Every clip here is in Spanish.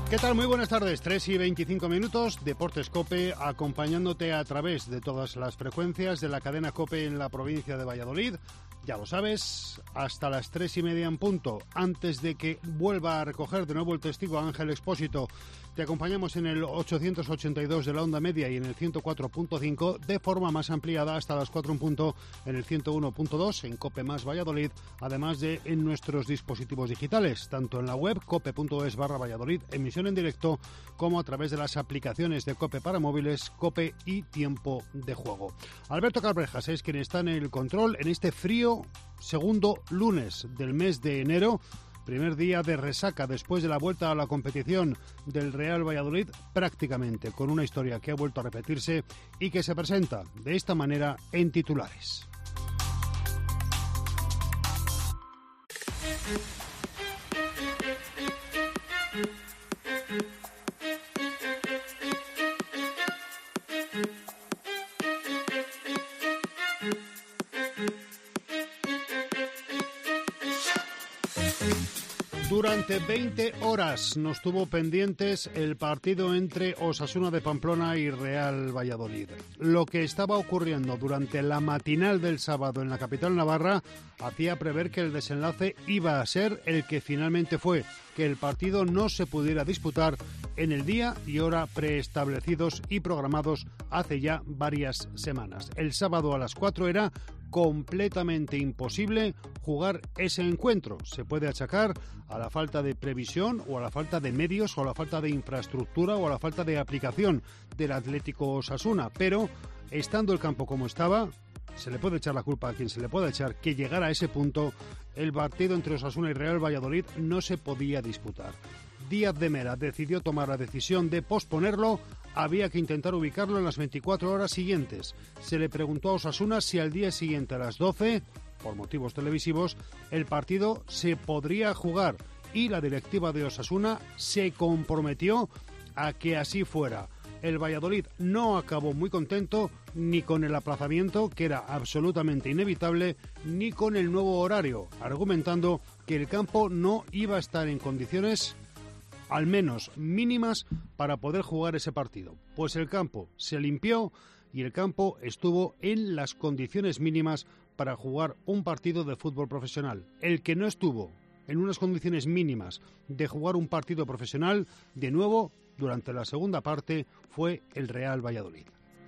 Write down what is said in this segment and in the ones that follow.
¿Qué tal? Muy buenas tardes, 3:25, Deportes COPE, acompañándote a través de todas las frecuencias de la cadena COPE en la provincia de Valladolid. Ya lo sabes, hasta las 3:30 en punto, antes de que vuelva a recoger de nuevo el testigo Ángel Expósito. Te acompañamos en el 882 de la onda media y en el 104.5 de forma más ampliada hasta las 4 en punto en el 101.2 en COPE más Valladolid, además de en nuestros dispositivos digitales, tanto en la web cope.es/Valladolid, emisión en directo, como a través de las aplicaciones de COPE para móviles, COPE y Tiempo de Juego. Alberto Calbrejas es quien está en el control en este frío segundo lunes del mes de enero. Primer día de resaca después de la vuelta a la competición del Real Valladolid, prácticamente con una historia que ha vuelto a repetirse y que se presenta de esta manera en titulares. Durante 20 horas nos tuvo pendientes el partido entre Osasuna de Pamplona y Real Valladolid. Lo que estaba ocurriendo durante la matinal del sábado en la capital navarra hacía prever que el desenlace iba a ser el que finalmente fue, que el partido no se pudiera disputar en el día y hora preestablecidos y programados hace ya varias semanas. El sábado a las 4 era completamente imposible jugar ese encuentro. Se puede achacar a la falta de previsión o a la falta de medios o a la falta de infraestructura o a la falta de aplicación del Atlético Osasuna, pero estando el campo como estaba, se le puede echar la culpa a quien se le pueda echar, que llegara a ese punto, el partido entre Osasuna y Real Valladolid no se podía disputar. Díaz de Mera decidió tomar la decisión de posponerlo. Había que intentar ubicarlo en las 24 horas siguientes. Se le preguntó a Osasuna si al día siguiente a las 12, por motivos televisivos, el partido se podría jugar, y la directiva de Osasuna se comprometió a que así fuera. El Valladolid no acabó muy contento ni con el aplazamiento, que era absolutamente inevitable, ni con el nuevo horario, argumentando que el campo no iba a estar en condiciones al menos mínimas para poder jugar ese partido. Pues el campo se limpió y el campo estuvo en las condiciones mínimas para jugar un partido de fútbol profesional. El que no estuvo en unas condiciones mínimas de jugar un partido profesional, de nuevo, durante la segunda parte, fue el Real Valladolid.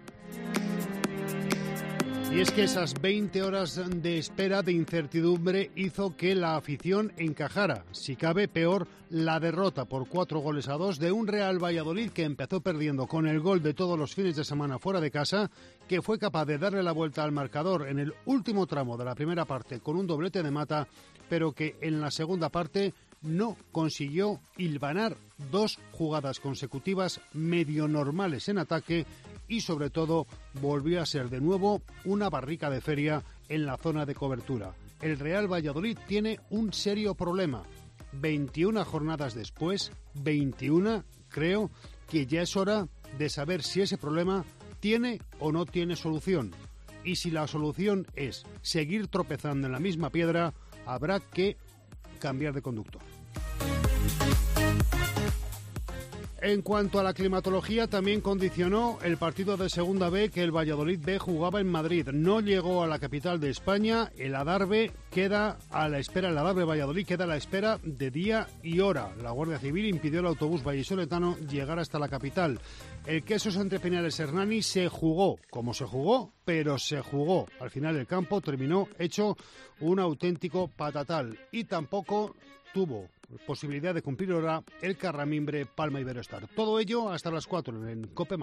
Y es que esas 20 horas de espera, de incertidumbre, hizo que la afición encajara, si cabe peor, la derrota por 4-2 de un Real Valladolid que empezó perdiendo con el gol de todos los fines de semana fuera de casa, que fue capaz de darle la vuelta al marcador en el último tramo de la primera parte con un doblete de Mata, pero que en la segunda parte no consiguió hilvanar dos jugadas consecutivas medio normales en ataque y sobre todo volvió a ser de nuevo una barrica de feria en la zona de cobertura. El Real Valladolid tiene un serio problema. 21 jornadas después, 21, creo que ya es hora de saber si ese problema tiene o no tiene solución. Y si la solución es seguir tropezando en la misma piedra, habrá que cambiar de conductor. En cuanto a la climatología, también condicionó el partido de Segunda B que el Valladolid B jugaba en Madrid. No llegó a la capital de España. El Adarve queda a la espera, el Adarve Valladolid queda a la espera de día y hora. La Guardia Civil impidió al autobús vallisoletano llegar hasta la capital. El Quesos entre Peñales Hernani se jugó, como se jugó, pero se jugó. Al final el campo terminó hecho un auténtico patatal y tampoco tuvo posibilidad de cumplir hora el Carramimbre Palma Iberostar. Todo ello hasta las 4 en COPE+.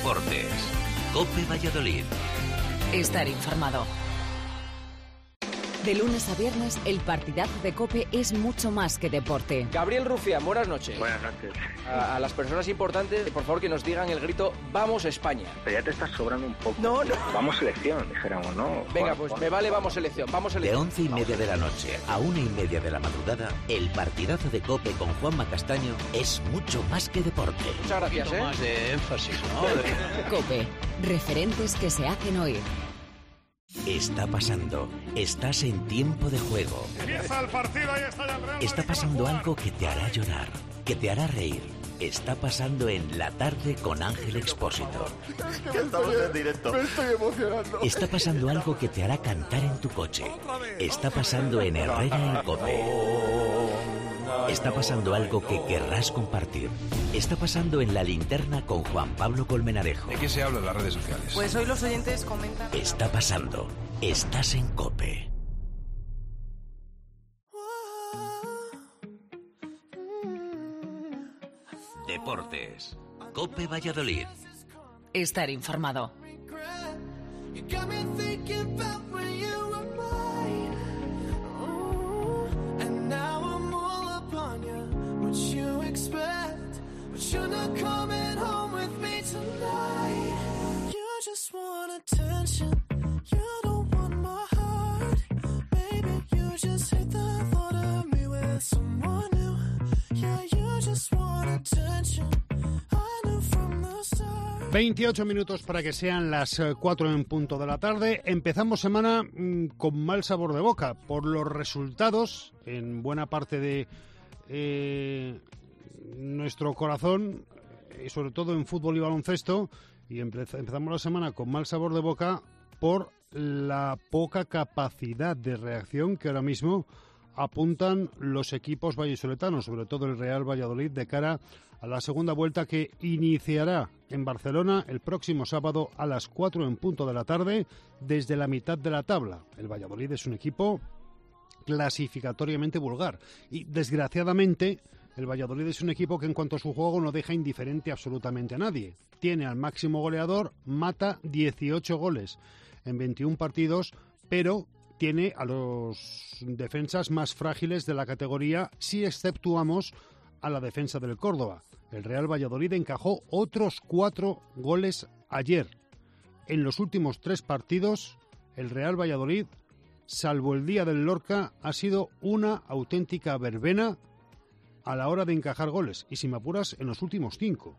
Deportes. COPE Valladolid. Estar informado. De lunes a viernes, el partidazo de COPE es mucho más que deporte. Gabriel Rufián, buenas noches. Buenas noches. A las personas importantes, por favor, que nos digan el grito ¡Vamos España! Pero ya te estás sobrando un poco. No. Vamos selección, dijéramos, ¿no? Venga, pues me vale Vamos selección, vamos selección. De 11:30 de la noche a 1:30 de la madrugada, el partidazo de COPE con Juanma Castaño es mucho más que deporte. Muchas gracias, más de énfasis, ¿no? COPE, referentes que se hacen oír. Está pasando. Estás en tiempo de juego. Empieza el partido, ahí está el Real. Está pasando algo que te hará llorar, que te hará reír. Está pasando en La Tarde con Ángel Expósito. Que estamos en directo. Me estoy emocionando. Está pasando algo que te hará cantar en tu coche. Está pasando en Herrera en COPE. Está pasando algo que querrás compartir. Está pasando en La Linterna con Juan Pablo Colmenarejo. ¿De qué se habla en las redes sociales? Pues hoy los oyentes comentan. Está pasando. Estás en COPE. Deportes. COPE Valladolid. Estar informado. Start. 28 minutos para que sean las 4 en punto de la tarde. Empezamos semana con mal sabor de boca por los resultados en buena parte de nuestro corazón, y sobre todo en fútbol y baloncesto. Y empezamos la semana con mal sabor de boca por la poca capacidad de reacción que ahora mismo apuntan los equipos vallisoletanos, sobre todo el Real Valladolid, de cara a la segunda vuelta que iniciará en Barcelona el próximo sábado a las 4 en punto de la tarde desde la mitad de la tabla. El Valladolid es un equipo clasificatoriamente vulgar y, desgraciadamente, el Valladolid es un equipo que en cuanto a su juego no deja indiferente absolutamente a nadie. Tiene al máximo goleador, Mata, 18 goles en 21 partidos, pero tiene a los defensas más frágiles de la categoría si exceptuamos a la defensa del Córdoba. El Real Valladolid encajó otros 4 goles ayer. En los últimos 3 partidos, el Real Valladolid, salvo el día del Lorca, ha sido una auténtica verbena a la hora de encajar goles. Y si me apuras, en los últimos 5.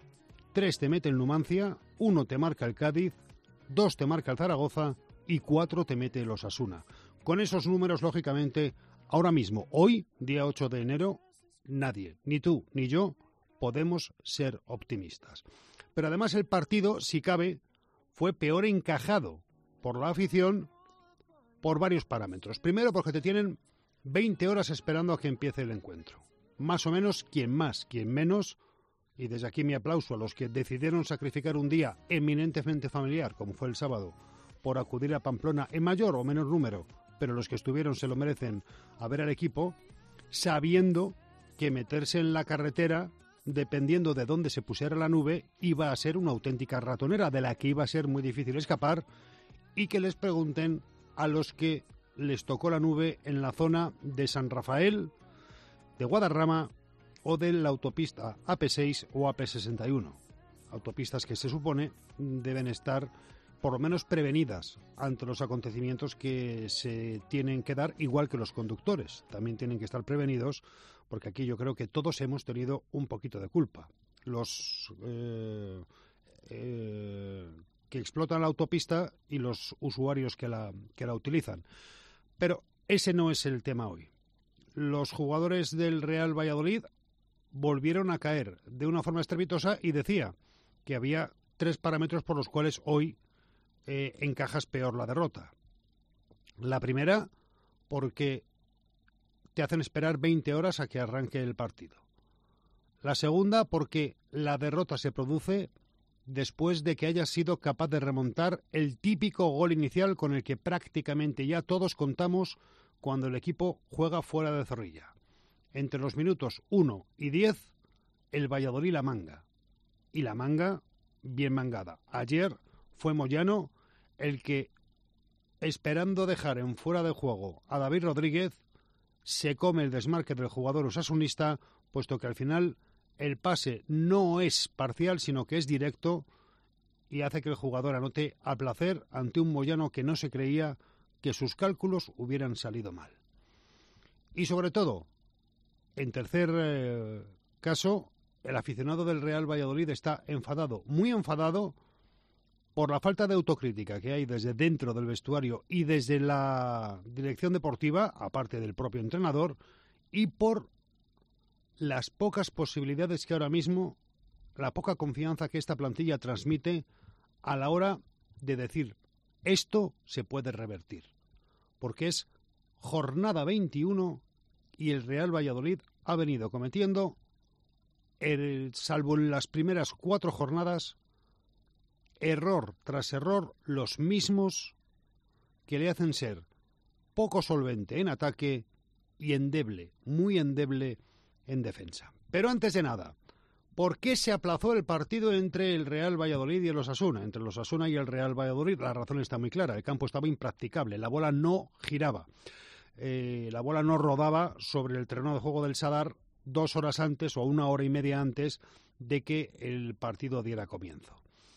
3 te mete el Numancia, 1 te marca el Cádiz, 2 te marca el Zaragoza y 4 te mete el Osasuna. Con esos números, lógicamente, ahora mismo, hoy, día 8 de enero, nadie, ni tú ni yo, podemos ser optimistas. Pero además el partido, si cabe, fue peor encajado por la afición por varios parámetros. Primero, porque te tienen 20 horas esperando a que empiece el encuentro. Más o menos, quien más, quien menos. Y desde aquí mi aplauso a los que decidieron sacrificar un día eminentemente familiar, como fue el sábado, por acudir a Pamplona en mayor o menor número, pero los que estuvieron se lo merecen, a ver al equipo, sabiendo que meterse en la carretera, dependiendo de dónde se pusiera la nube, iba a ser una auténtica ratonera, de la que iba a ser muy difícil escapar, y que les pregunten a los que les tocó la nube en la zona de San Rafael, de Guadarrama o de la autopista AP6 o AP61. Autopistas que se supone deben estar por lo menos prevenidas ante los acontecimientos que se tienen que dar, igual que los conductores. También tienen que estar prevenidos, porque aquí yo creo que todos hemos tenido un poquito de culpa. Los que explotan la autopista y los usuarios que la utilizan. Pero ese no es el tema hoy. Los jugadores del Real Valladolid volvieron a caer de una forma estrepitosa y decía que había 3 parámetros por los cuales hoy encajas peor la derrota. La primera, porque te hacen esperar 20 horas a que arranque el partido. La segunda, porque la derrota se produce después de que hayas sido capaz de remontar el típico gol inicial con el que prácticamente ya todos contamos cuando el equipo juega fuera de Zorrilla. Entre los minutos 1 y 10, el Valladolid la manga. Y la manga bien mangada. Ayer fue Moyano el que esperando dejar en fuera de juego a David Rodríguez, se come el desmarque del jugador osasunista, puesto que al final el pase no es parcial, sino que es directo y hace que el jugador anote a placer ante un Moyano que no se creía que sus cálculos hubieran salido mal. Y sobre todo, en tercer caso, el aficionado del Real Valladolid está enfadado, muy enfadado, por la falta de autocrítica que hay desde dentro del vestuario y desde la dirección deportiva, aparte del propio entrenador, y por las pocas posibilidades que ahora mismo, la poca confianza que esta plantilla transmite a la hora de decir, esto se puede revertir. Porque es jornada 21 y el Real Valladolid ha venido cometiendo, salvo en las primeras 4 jornadas, error tras error, los mismos que le hacen ser poco solvente en ataque y endeble, muy endeble en defensa. Pero antes de nada, ¿por qué se aplazó el partido entre el Real Valladolid y el Osasuna? Entre el Osasuna y el Real Valladolid la razón está muy clara, el campo estaba impracticable, la bola no giraba, la bola no rodaba sobre el terreno de juego del Sadar 2 horas antes o 1 hora y media antes de que el partido diera comienzo.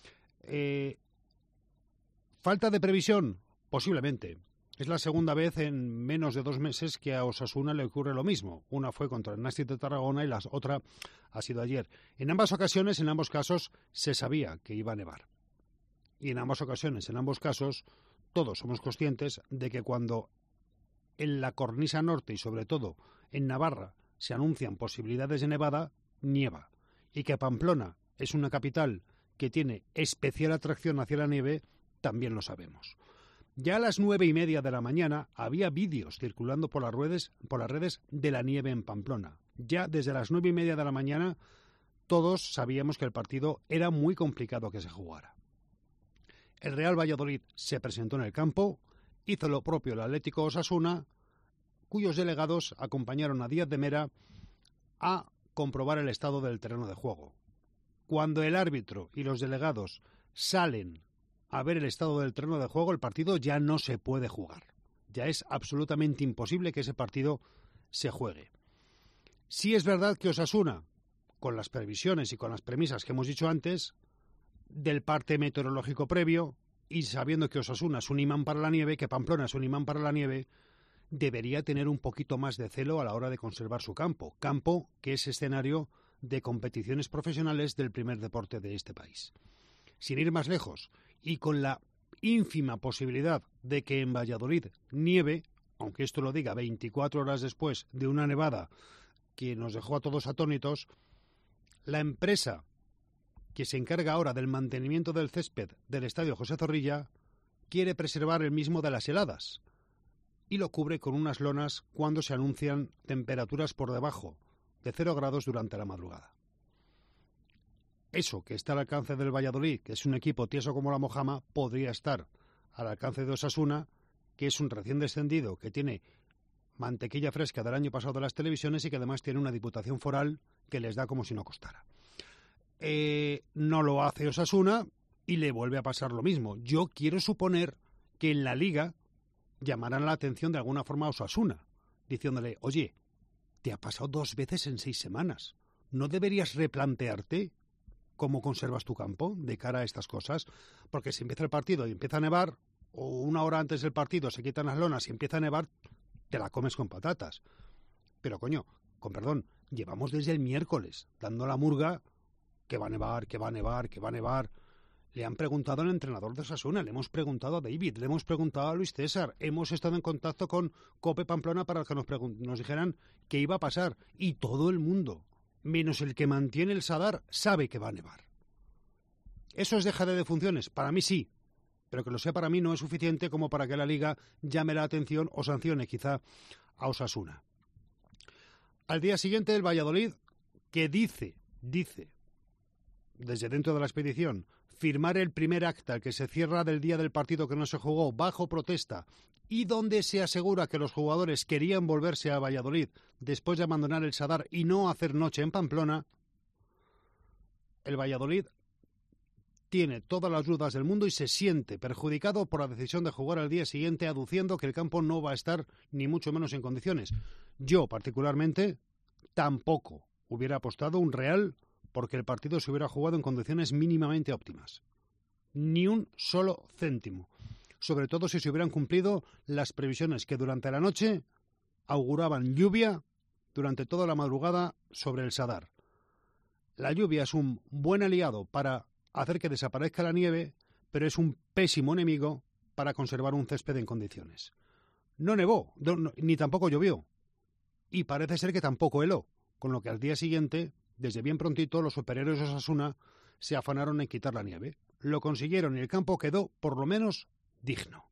¿Falta de previsión? Posiblemente. Es la segunda vez en menos de 2 meses que a Osasuna le ocurre lo mismo. Una fue contra el Nástic de Tarragona y la otra ha sido ayer. En ambas ocasiones, en ambos casos, se sabía que iba a nevar. Y en ambas ocasiones, en ambos casos, todos somos conscientes de que cuando en la cornisa norte y sobre todo en Navarra se anuncian posibilidades de nevada, nieva. Y que Pamplona es una capital que tiene especial atracción hacia la nieve, también lo sabemos. Ya a las 9:30 de la mañana había vídeos circulando por las redes de la nieve en Pamplona. Ya desde las 9:30 de la mañana todos sabíamos que el partido era muy complicado que se jugara. El Real Valladolid se presentó en el campo, hizo lo propio el Atlético Osasuna, cuyos delegados acompañaron a Díaz de Mera a comprobar el estado del terreno de juego. Cuando el árbitro y los delegados salen a ver el estado del terreno de juego, el partido ya no se puede jugar. Ya es absolutamente imposible que ese partido se juegue. Sí es verdad que Osasuna, con las previsiones y con las premisas que hemos dicho antes, del parte meteorológico previo, y sabiendo que Osasuna es un imán para la nieve, que Pamplona es un imán para la nieve, debería tener un poquito más de celo a la hora de conservar su campo. Campo que es escenario de competiciones profesionales del primer deporte de este país. Sin ir más lejos, y con la ínfima posibilidad de que en Valladolid nieve, aunque esto lo diga 24 horas después de una nevada que nos dejó a todos atónitos, la empresa que se encarga ahora del mantenimiento del césped del Estadio José Zorrilla quiere preservar el mismo de las heladas y lo cubre con unas lonas cuando se anuncian temperaturas por debajo de 0 grados durante la madrugada. Eso que está al alcance del Valladolid, que es un equipo tieso como la mojama, podría estar al alcance de Osasuna, que es un recién descendido, que tiene mantequilla fresca del año pasado de las televisiones y que además tiene una diputación foral que les da como si no costara. No lo hace Osasuna y le vuelve a pasar lo mismo. Yo quiero suponer que en la Liga llamarán la atención de alguna forma a Osasuna, diciéndole, oye, te ha pasado 2 veces en 6 semanas. ¿No deberías replantearte cómo conservas tu campo de cara a estas cosas? Porque si empieza el partido y empieza a nevar, o 1 hora antes del partido se quitan las lonas y empieza a nevar, te la comes con patatas. Pero coño, con perdón, llevamos desde el miércoles dando la murga que va a nevar, que va a nevar, que va a nevar. Le han preguntado al entrenador de Osasuna, le hemos preguntado a David, le hemos preguntado a Luis César, hemos estado en contacto con Cope Pamplona para que nos dijeran qué iba a pasar. Y todo el mundo, menos el que mantiene el Sadar, sabe que va a nevar. ¿Eso es dejar de funciones? Para mí sí, pero que lo sea para mí no es suficiente como para que la Liga llame la atención o sancione quizá a Osasuna. Al día siguiente el Valladolid, que dice, desde dentro de la expedición, firmar el primer acta que se cierra del día del partido que no se jugó bajo protesta y donde se asegura que los jugadores querían volverse a Valladolid después de abandonar el Sadar y no hacer noche en Pamplona, el Valladolid tiene todas las dudas del mundo y se siente perjudicado por la decisión de jugar al día siguiente, aduciendo que el campo no va a estar ni mucho menos en condiciones. Yo, particularmente, tampoco hubiera apostado un real porque el partido se hubiera jugado en condiciones mínimamente óptimas. Ni un solo céntimo. Sobre todo si se hubieran cumplido las previsiones que durante la noche auguraban lluvia durante toda la madrugada sobre el Sadar. La lluvia es un buen aliado para hacer que desaparezca la nieve, pero es un pésimo enemigo para conservar un césped en condiciones. No nevó, ni tampoco llovió. Y parece ser que tampoco heló, con lo que al día siguiente, desde bien prontito, los superhéroes de Osasuna se afanaron en quitar la nieve. Lo consiguieron y el campo quedó, por lo menos, digno.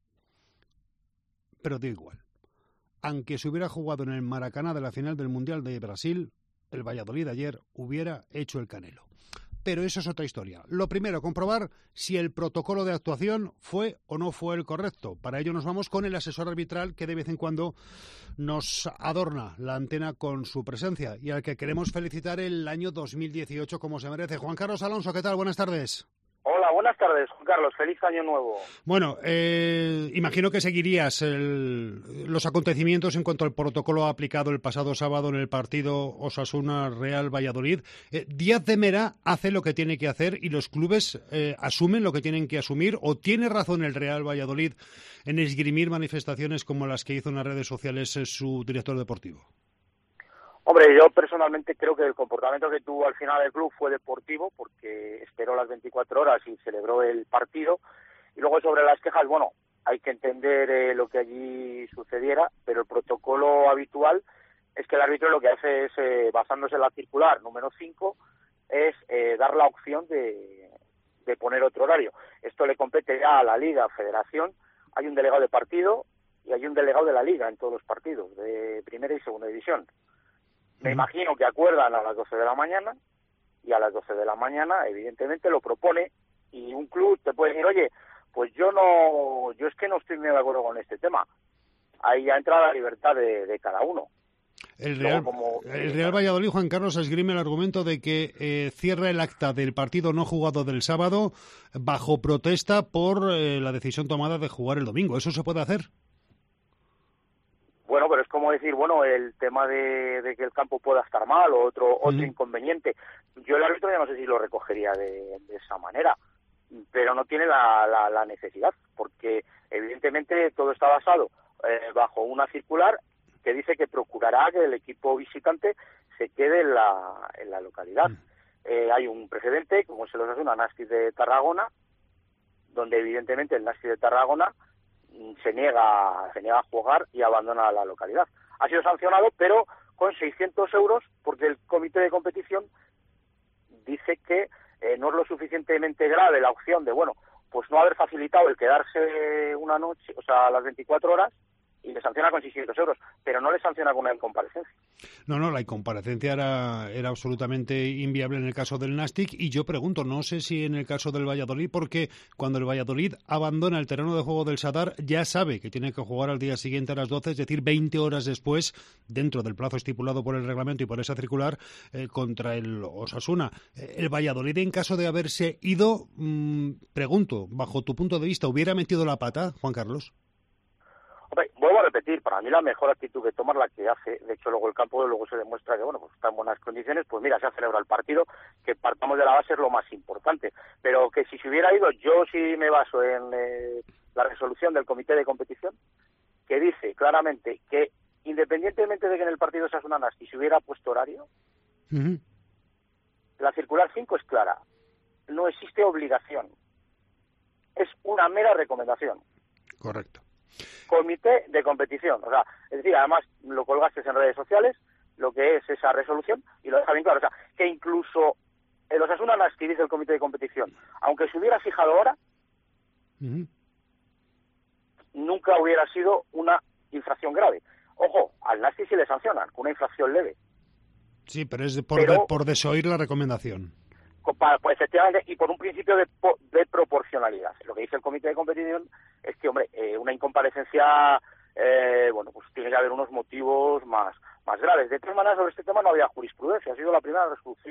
Pero da igual. Aunque se hubiera jugado en el Maracaná de la final del Mundial de Brasil, el Valladolid ayer hubiera hecho el Canelo. Pero eso es otra historia. Lo primero, comprobar si el protocolo de actuación fue o no fue el correcto. Para ello nos vamos con el asesor arbitral que de vez en cuando nos adorna la antena con su presencia y al que queremos felicitar el año 2018 como se merece. Juan Carlos Alonso, ¿qué tal? Buenas tardes. Hola, buenas tardes, Juan Carlos. Feliz año nuevo. Bueno, imagino que seguirías los acontecimientos en cuanto al protocolo aplicado el pasado sábado en el partido Osasuna-Real Valladolid. Díaz de Mera hace lo que tiene que hacer y los clubes asumen lo que tienen que asumir. ¿O tiene razón el Real Valladolid en esgrimir manifestaciones como las que hizo en las redes sociales su director deportivo? Hombre, yo personalmente creo que el comportamiento que tuvo al final el club fue deportivo porque esperó las 24 horas y celebró el partido. Y luego sobre las quejas, bueno, hay que entender lo que allí sucediera, pero el protocolo habitual es que el árbitro lo que hace es, basándose en la circular número 5, es dar la opción de poner otro horario. Esto le compete ya a la Liga, Federación. Hay un delegado de partido y hay un delegado de la Liga en todos los partidos, de primera y segunda división. Me imagino que acuerdan a las 12 de la mañana y a las 12 de la mañana evidentemente lo propone y un club te puede decir, oye, pues yo es que no estoy muy de acuerdo con este tema. Ahí ya entra la libertad de cada uno. El Real Valladolid, Juan Carlos, esgrime el argumento de que cierra el acta del partido no jugado del sábado bajo protesta por la decisión tomada de jugar el domingo. ¿Eso se puede hacer? Bueno, pero es como decir, bueno, el tema de que el campo pueda estar mal o otro inconveniente. Yo el árbitro ya no sé si lo recogería de esa manera, pero no tiene la necesidad, porque evidentemente todo está basado bajo una circular que dice que procurará que el equipo visitante se quede en la localidad. Hay un precedente, como se los hace una Nàstic de Tarragona, donde evidentemente el Nàstic de Tarragona se niega a jugar y abandona la localidad. Ha sido sancionado, pero con 600 euros, porque el comité de competición dice que no es lo suficientemente grave la opción de, bueno, pues no haber facilitado el quedarse una noche, o sea, las 24 horas, y le sanciona con 600 euros, pero no le sanciona con una incomparecencia. No, la incomparecencia era absolutamente inviable en el caso del Nàstic, y yo pregunto, no sé si en el caso del Valladolid, porque cuando el Valladolid abandona el terreno de juego del Sadar, ya sabe que tiene que jugar al día siguiente a las 12, es decir, 20 horas después, dentro del plazo estipulado por el reglamento y por esa circular, contra el Osasuna. El Valladolid, en caso de haberse ido, pregunto, bajo tu punto de vista, ¿hubiera metido la pata, Juan Carlos? Hombre, vuelvo a repetir, para mí la mejor actitud que toma es la que hace. De hecho, luego el campo se demuestra que, bueno, pues está en buenas condiciones. Pues mira, se ha celebrado el partido, que partamos de la base es lo más importante. Pero que si se hubiera ido, yo sí me baso en la resolución del comité de competición, que dice claramente que independientemente de que en el partido Osasuna Nàstic se hubiera puesto horario, la circular 5 es clara. No existe obligación. Es una mera recomendación. Correcto. Comité de competición, o sea, es decir, además lo colgaste en redes sociales, lo que es esa resolución, y lo deja bien claro, o sea, que incluso el Osasuna Nàstic, dice el comité de competición, aunque se hubiera fijado ahora, nunca hubiera sido una infracción grave. Ojo, al Nàstic sí le sancionan, con una infracción leve. Sí, pero es por desoír la recomendación. Pues efectivamente, y por un principio de proporcionalidad. Lo que dice el comité de competición es que, hombre, una incomparecencia, bueno, pues tiene que haber unos motivos más graves. De todas maneras, sobre este tema no había jurisprudencia, ha sido la primera resolución.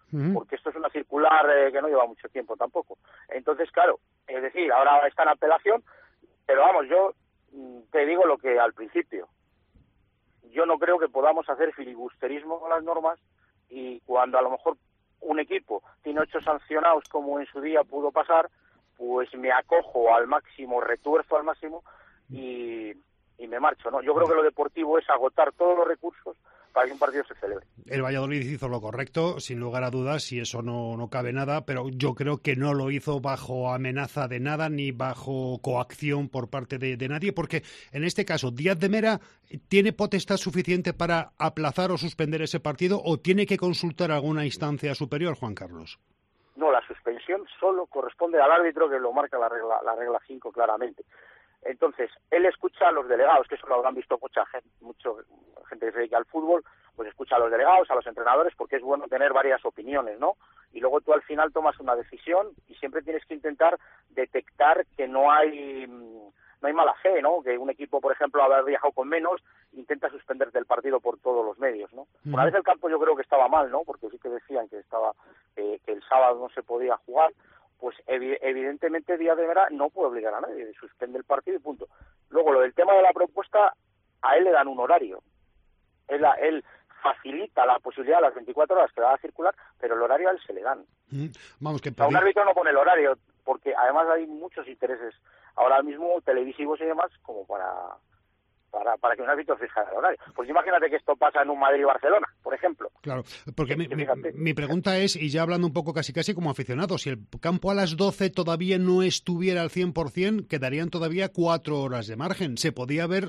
porque esto es una circular que no lleva mucho tiempo tampoco. Entonces, claro, es decir, ahora está en apelación, pero vamos, yo te digo lo que al principio. Yo no creo que podamos hacer filibusterismo con las normas, y cuando a lo mejor un equipo tiene 8 sancionados, como en su día pudo pasar, pues me acojo al máximo, retuerzo al máximo y me marcho, ¿no? Yo creo que lo deportivo es agotar todos los recursos para que un partido se celebre. El Valladolid hizo lo correcto, sin lugar a dudas, y eso no cabe nada, pero yo creo que no lo hizo bajo amenaza de nada, ni bajo coacción por parte de nadie, porque en este caso Díaz de Mera tiene potestad suficiente para aplazar o suspender ese partido, o tiene que consultar alguna instancia superior, Juan Carlos. No, la suspensión solo corresponde al árbitro, que lo marca la regla 5 claramente. Entonces, él escucha a los delegados, que eso lo habrán visto mucha gente que se dedica al fútbol, pues escucha a los delegados, a los entrenadores, porque es bueno tener varias opiniones, ¿no? Y luego tú al final tomas una decisión y siempre tienes que intentar detectar que no hay mala fe, ¿no? Que un equipo, por ejemplo, haber viajado con menos, intenta suspenderte el partido por todos los medios, ¿no? Una vez el campo yo creo que estaba mal, ¿no? Porque sí que decían que que el sábado no se podía jugar. Pues evidentemente Díaz de Mera no puede obligar a nadie, suspende el partido y punto. Luego, lo del tema de la propuesta, a él le dan un horario. Él facilita la posibilidad de las 24 horas que va a circular, pero el horario a él se le dan. Vamos, que un árbitro no pone el horario, porque además hay muchos intereses ahora mismo televisivos y demás como para que un árbitro fije el horario. Pues imagínate que esto pasa en un Madrid-Barcelona, por ejemplo. Claro, porque mi pregunta es, y ya hablando un poco casi como aficionado, si el campo a las 12 todavía no estuviera al 100%, quedarían todavía 4 horas de margen. ¿Se podía haber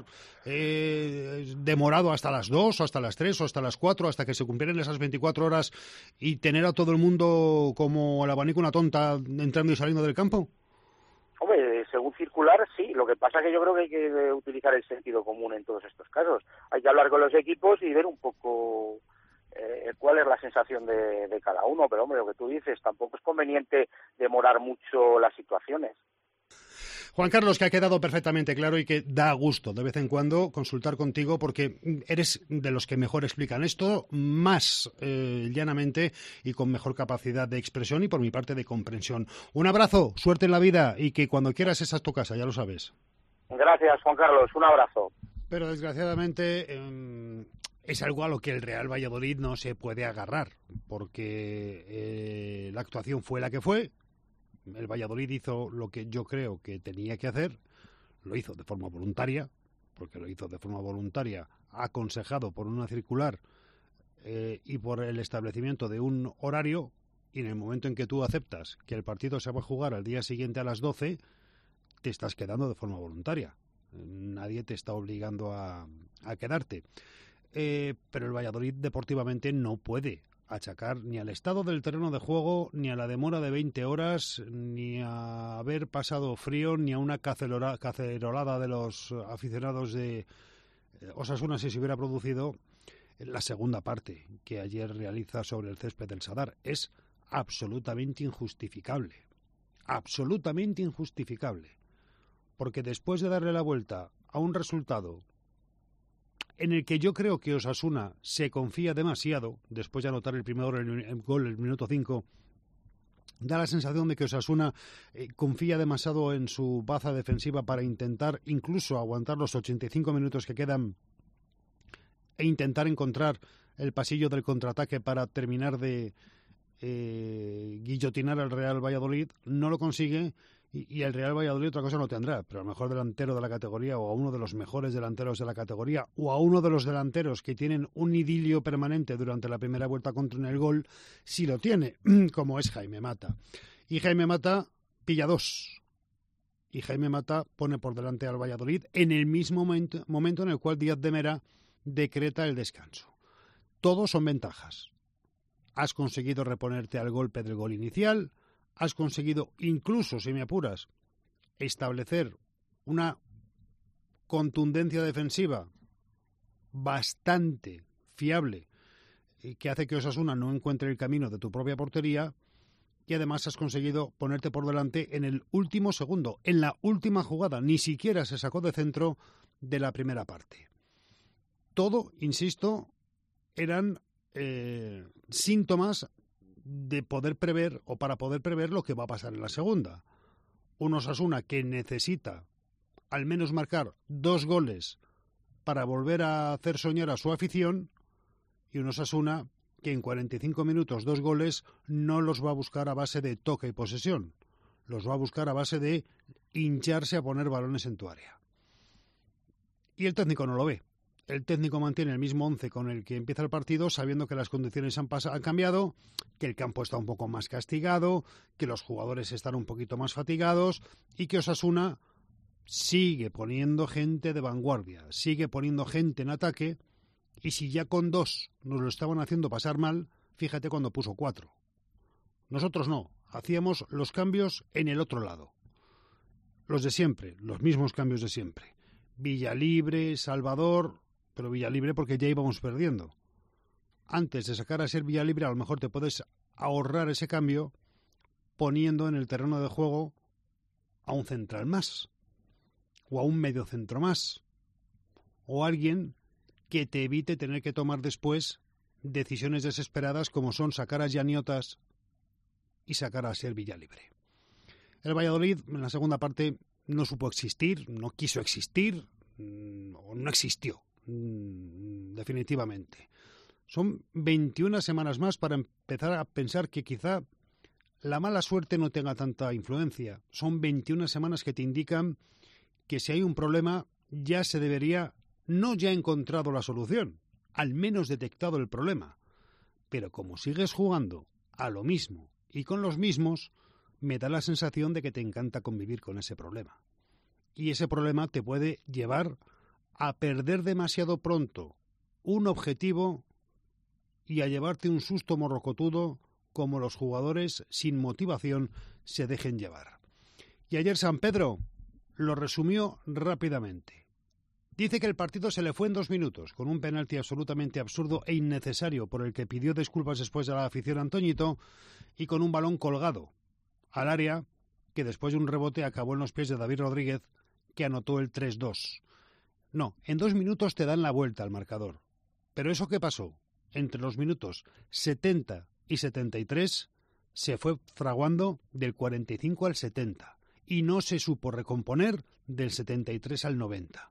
demorado hasta las 2, o hasta las 3, o hasta las 4, hasta que se cumplieran esas 24 horas y tener a todo el mundo como el abanico una tonta entrando y saliendo del campo? Hombre, según circular, sí. Lo que pasa es que yo creo que hay que utilizar el sentido común en todos estos casos. Hay que hablar con los equipos y ver un poco cuál es la sensación de cada uno. Pero, hombre, lo que tú dices, tampoco es conveniente demorar mucho las situaciones. Juan Carlos, que ha quedado perfectamente claro y que da gusto de vez en cuando consultar contigo, porque eres de los que mejor explican esto, más llanamente y con mejor capacidad de expresión y por mi parte de comprensión. Un abrazo, suerte en la vida y que cuando quieras esa es tu casa, ya lo sabes. Gracias, Juan Carlos, un abrazo. Pero desgraciadamente es algo a lo que el Real Valladolid no se puede agarrar, porque la actuación fue la que fue. El Valladolid hizo lo que yo creo que tenía que hacer, lo hizo de forma voluntaria, porque lo hizo de forma voluntaria, aconsejado por una circular y por el establecimiento de un horario, y en el momento en que tú aceptas que el partido se va a jugar al día siguiente a las 12, te estás quedando de forma voluntaria. Nadie te está obligando a quedarte. Pero el Valladolid deportivamente no puede achacar ni al estado del terreno de juego, ni a la demora de 20 horas, ni a haber pasado frío, ni a una cacerolada de los aficionados de Osasuna si se hubiera producido la segunda parte que ayer realiza sobre el césped del Sadar. Es absolutamente injustificable. Absolutamente injustificable. Porque después de darle la vuelta a un resultado en el que yo creo que Osasuna se confía demasiado, después de anotar el primer gol, el minuto 5, da la sensación de que Osasuna confía demasiado en su baza defensiva para intentar incluso aguantar los 85 minutos que quedan e intentar encontrar el pasillo del contraataque para terminar de guillotinar al Real Valladolid. No lo consigue. Y el Real Valladolid otra cosa no tendrá, pero al mejor delantero de la categoría, o a uno de los mejores delanteros de la categoría, o a uno de los delanteros que tienen un idilio permanente durante la primera vuelta contra el gol, sí lo tiene, como es Jaime Mata. Y Jaime Mata pilla 2. Y Jaime Mata pone por delante al Valladolid en el mismo momento en el cual Díaz de Mera decreta el descanso. Todos son ventajas. Has conseguido reponerte al golpe del gol inicial. Has conseguido, incluso si me apuras, establecer una contundencia defensiva bastante fiable que hace que Osasuna no encuentre el camino de tu propia portería, y además has conseguido ponerte por delante en el último segundo, en la última jugada. Ni siquiera se sacó de centro de la primera parte. Todo, insisto, eran síntomas de poder prever o para poder prever lo que va a pasar en la segunda. Un Osasuna que necesita al menos marcar 2 goles para volver a hacer soñar a su afición, y un Osasuna que en 45 minutos 2 goles no los va a buscar a base de toque y posesión, los va a buscar a base de hincharse a poner balones en tu área. Y el técnico no lo ve. El técnico mantiene el mismo 11 con el que empieza el partido, sabiendo que las condiciones han cambiado, que el campo está un poco más castigado, que los jugadores están un poquito más fatigados y que Osasuna sigue poniendo gente de vanguardia, sigue poniendo gente en ataque, y si ya con 2 nos lo estaban haciendo pasar mal, fíjate cuando puso 4. Nosotros no, hacíamos los cambios en el otro lado. Los de siempre, los mismos cambios de siempre. Villalibre, Salvador, pero Villalibre porque ya íbamos perdiendo. Antes de sacar a ser Villalibre, a lo mejor te puedes ahorrar ese cambio poniendo en el terreno de juego a un central más, o a un mediocentro más, o a alguien que te evite tener que tomar después decisiones desesperadas como son sacar a Janiotas y sacar a ser Villalibre. El Valladolid en la segunda parte no supo existir, no quiso existir, o no existió, definitivamente. Son 21 semanas más para empezar a pensar que quizá la mala suerte no tenga tanta influencia. Son 21 semanas que te indican que si hay un problema ya se debería, no ya encontrado la solución, al menos detectado el problema. Pero como sigues jugando a lo mismo y con los mismos, me da la sensación de que te encanta convivir con ese problema. Y ese problema te puede llevar a perder demasiado pronto un objetivo y a llevarte un susto morrocotudo como los jugadores sin motivación se dejen llevar. Y ayer San Pedro lo resumió rápidamente. Dice que el partido se le fue en 2 minutos, con un penalti absolutamente absurdo e innecesario por el que pidió disculpas después de la afición Antoñito, y con un balón colgado al área que después de un rebote acabó en los pies de David Rodríguez, que anotó el 3-2. No, en 2 minutos te dan la vuelta al marcador. Pero eso que pasó entre los minutos 70 y 73 se fue fraguando del 45 al 70 y no se supo recomponer del 73 al 90.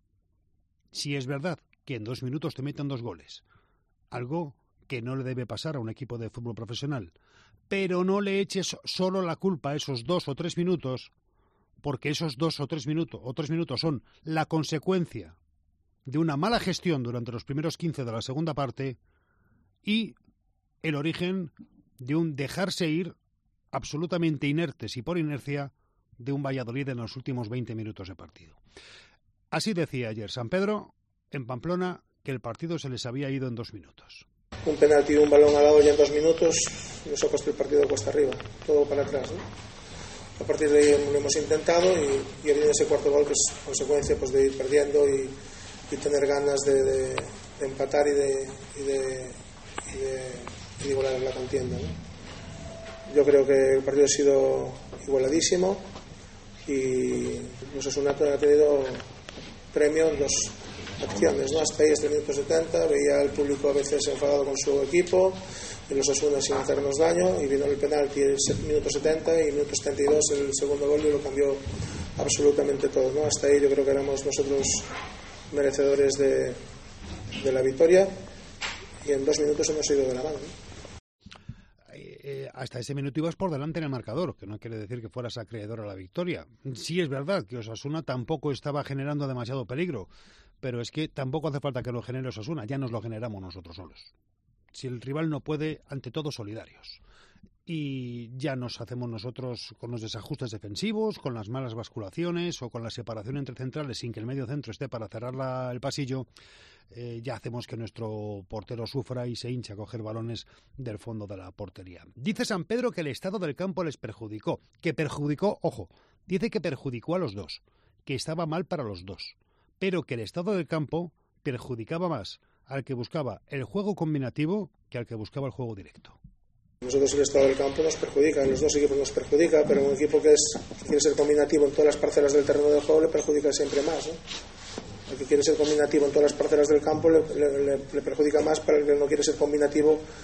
Si es verdad que en 2 minutos te meten 2 goles, algo que no le debe pasar a un equipo de fútbol profesional, pero no le eches solo la culpa a esos 2 o 3 minutos, porque esos 2 o 3 minutos son la consecuencia de una mala gestión durante los primeros 15 de la segunda parte y el origen de un dejarse ir absolutamente inertes y por inercia de un Valladolid en los últimos 20 minutos de partido. Así decía ayer San Pedro en Pamplona que el partido se les había ido en 2 minutos. Un penalti y un balón a la olla en 2 minutos nos ha puesto el partido de cuesta arriba, todo para atrás, ¿no? A partir de ahí lo hemos intentado y ha venido ese cuarto gol que es consecuencia pues de ir perdiendo y tener ganas de empatar y de igualar la contienda, ¿no? Yo creo que el partido ha sido igualadísimo y Osasuna ha tenido premio en 2 acciones, ¿no? Hasta ahí, hasta el minuto 70, veía al público a veces enfadado con su equipo, y los Osasuna sin hacernos daño, y vino el penalti el minuto 70 y el minuto 72 el segundo gol y lo cambió absolutamente todo, ¿no? Hasta ahí yo creo que éramos nosotros merecedores de la victoria y en 2 minutos hemos ido de la mano, ¿no? Hasta ese minuto ibas por delante en el marcador, que no quiere decir que fueras acreedor a la victoria. Sí es verdad que Osasuna tampoco estaba generando demasiado peligro, pero es que tampoco hace falta que lo genere Osasuna, ya nos lo generamos nosotros solos. Si el rival no puede, ante todo solidarios. Y ya nos hacemos nosotros con los desajustes defensivos, con las malas basculaciones o con la separación entre centrales sin que el medio centro esté para cerrar el pasillo, ya hacemos que nuestro portero sufra y se hinche a coger balones del fondo de la portería. Dice San Pedro que el estado del campo les perjudicó, dice que perjudicó a los dos, que estaba mal para los dos, pero que el estado del campo perjudicaba más al que buscaba el juego combinativo que al que buscaba el juego directo. Nosotros el estado del campo nos perjudica, en los 2 equipos nos perjudica, pero un equipo que quiere ser combinativo en todas las parcelas del terreno de juego le perjudica siempre más, ¿no? El que quiere ser combinativo en todas las parcelas del campo le perjudica más para el que no quiere ser combinativo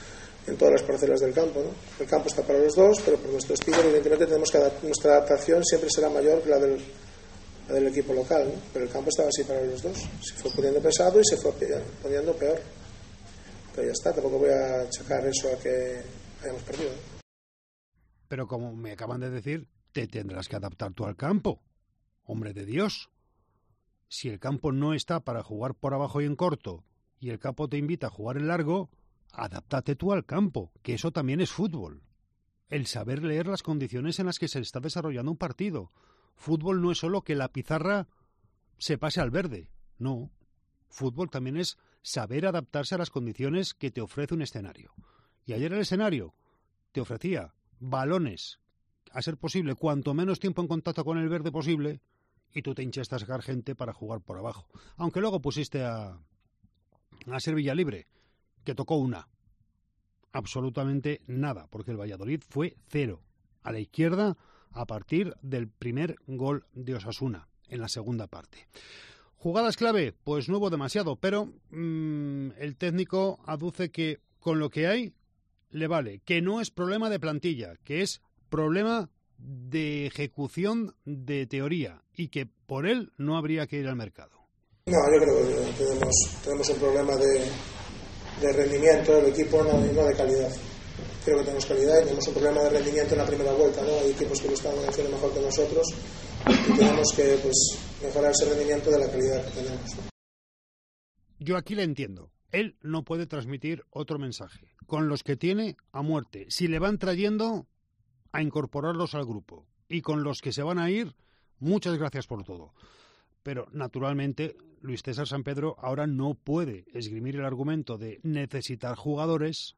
en todas las parcelas del campo, ¿no? El campo está para los dos, pero por nuestro estilo, evidentemente, nuestra adaptación siempre será mayor que la del equipo local, ¿no? Pero el campo estaba así para los dos. Se fue poniendo pesado y se fue poniendo peor. Pero ya está, tampoco voy a achacar eso a que hayamos perdido, ¿no? Pero como me acaban de decir, te tendrás que adaptar tú al campo. Hombre de Dios. Si el campo no está para jugar por abajo y en corto, y el campo te invita a jugar en largo, adáptate tú al campo, que eso también es fútbol. El saber leer las condiciones en las que se está desarrollando un partido. Fútbol no es solo que la pizarra se pase al verde, no. Fútbol también es saber adaptarse a las condiciones que te ofrece un escenario. Y ayer el escenario te ofrecía balones, a ser posible, cuanto menos tiempo en contacto con el verde posible, y tú te hinchaste a sacar gente para jugar por abajo. Aunque luego pusiste a ser Villalibre, que tocó una. Absolutamente nada, porque el Valladolid fue 0 a la izquierda a partir del primer gol de Osasuna en la segunda parte. ¿Jugadas clave? Pues no hubo demasiado, pero el técnico aduce que con lo que hay le vale, que no es problema de plantilla, que es problema de ejecución de teoría y que por él no habría que ir al mercado. No, yo creo que tenemos un problema de rendimiento del equipo, no de calidad. Creo que tenemos calidad y tenemos un problema de rendimiento en la primera vuelta, ¿no? Hay equipos que lo están haciendo mejor que nosotros y tenemos que mejorar ese rendimiento de la calidad que tenemos, ¿no? Yo aquí le entiendo. Él no puede transmitir otro mensaje. Con los que tiene, a muerte. Si le van trayendo, a incorporarlos al grupo. Y con los que se van a ir, muchas gracias por todo. Pero, naturalmente, Luis César Sampedro ahora no puede esgrimir el argumento de necesitar jugadores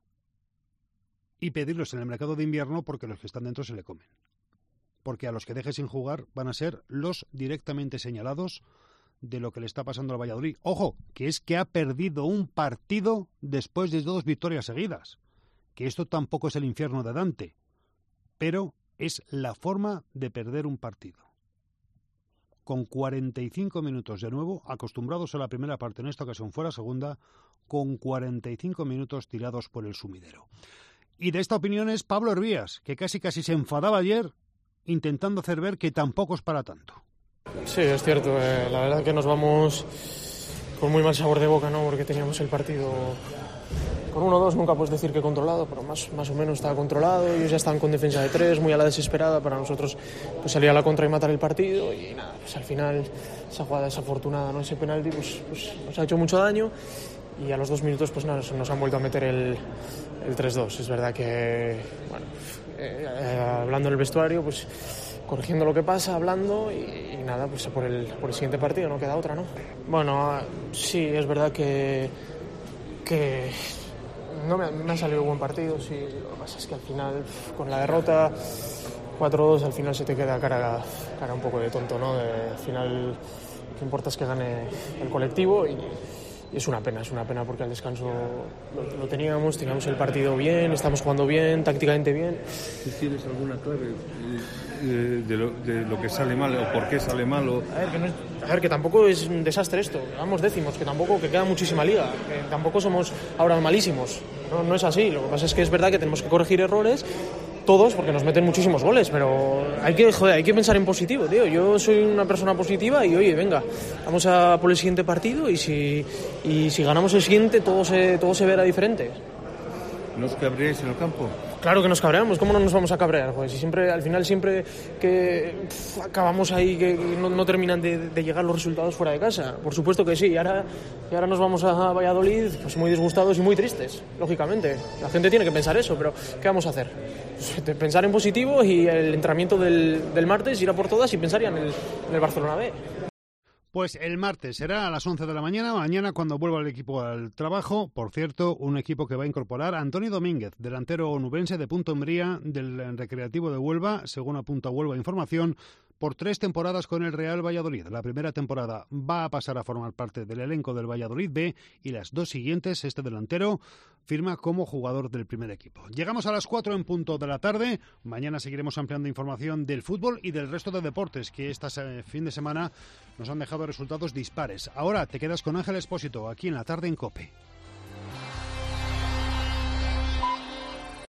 y pedirlos en el mercado de invierno porque los que están dentro se le comen. Porque a los que deje sin jugar van a ser los directamente señalados de lo que le está pasando al Valladolid. Ojo, que es que ha perdido un partido después de 2 victorias seguidas. Que esto tampoco es el infierno de Dante, pero es la forma de perder un partido. Con 45 minutos de nuevo, acostumbrados a la primera parte, en esta ocasión fuera segunda, con 45 minutos tirados por el sumidero. Y de esta opinión es Pablo Hervías, que casi se enfadaba ayer, intentando hacer ver que tampoco es para tanto. Sí, es cierto, la verdad que nos vamos con muy mal sabor de boca, ¿no? Porque teníamos el partido con 1-2, nunca puedes decir que controlado, pero más o menos estaba controlado. Ellos ya estaban con defensa de 3, muy a la desesperada. Para nosotros pues salir a la contra y matar el partido, y nada, pues al final esa jugada desafortunada, ¿no? Ese penalti pues nos ha hecho mucho daño, y a los 2 minutos pues nada, nos han vuelto a meter el 3-2. Es verdad que, bueno, hablando en el vestuario, pues corrigiendo lo que pasa, hablando, y nada, pues por el siguiente partido no queda otra, ¿no? Bueno, sí, es verdad que no me ha salido un buen partido, sí. Lo que pasa es que al final, con la derrota 4-2, al final se te queda cara un poco de tonto, ¿no? Al final lo que importa es que gane el colectivo, y es una pena porque al descanso lo teníamos el partido bien, estamos jugando bien, tácticamente bien. ¿Tienes alguna clave de lo que sale mal o por qué sale mal? A ver, que tampoco es un desastre esto, vamos décimos, que queda muchísima liga, que tampoco somos ahora malísimos, no es así. Lo que pasa es que es verdad que tenemos que corregir errores todos, porque nos meten muchísimos goles, pero hay que pensar en positivo, tío. Yo soy una persona positiva y, oye, venga, vamos a por el siguiente partido, y si ganamos el siguiente todo se verá diferente. ¿No os cabreáis en el campo? Claro que nos cabreamos, ¿cómo no nos vamos a cabrear? Pues si al final siempre que acabamos ahí, que no terminan de llegar los resultados fuera de casa. Por supuesto que sí, y ahora nos vamos a Valladolid pues muy disgustados y muy tristes, lógicamente. La gente tiene que pensar eso, pero ¿qué vamos a hacer? Pues pensar en positivo, y el entrenamiento del martes ir a por todas y pensar ya en el Barcelona B. Pues el martes será a las 11 de la mañana cuando vuelva el equipo al trabajo. Por cierto, un equipo que va a incorporar a Antonio Domínguez, delantero onubense de Punta Umbría del Recreativo de Huelva, según apunta Huelva Información, por 3 temporadas con el Real Valladolid. La primera temporada va a pasar a formar parte del elenco del Valladolid B, y las 2 siguientes, este delantero firma como jugador del primer equipo. Llegamos a las 4 en punto de la tarde. Mañana seguiremos ampliando información del fútbol y del resto de deportes que este fin de semana nos han dejado resultados dispares. Ahora te quedas con Ángel Expósito aquí en La Tarde en COPE.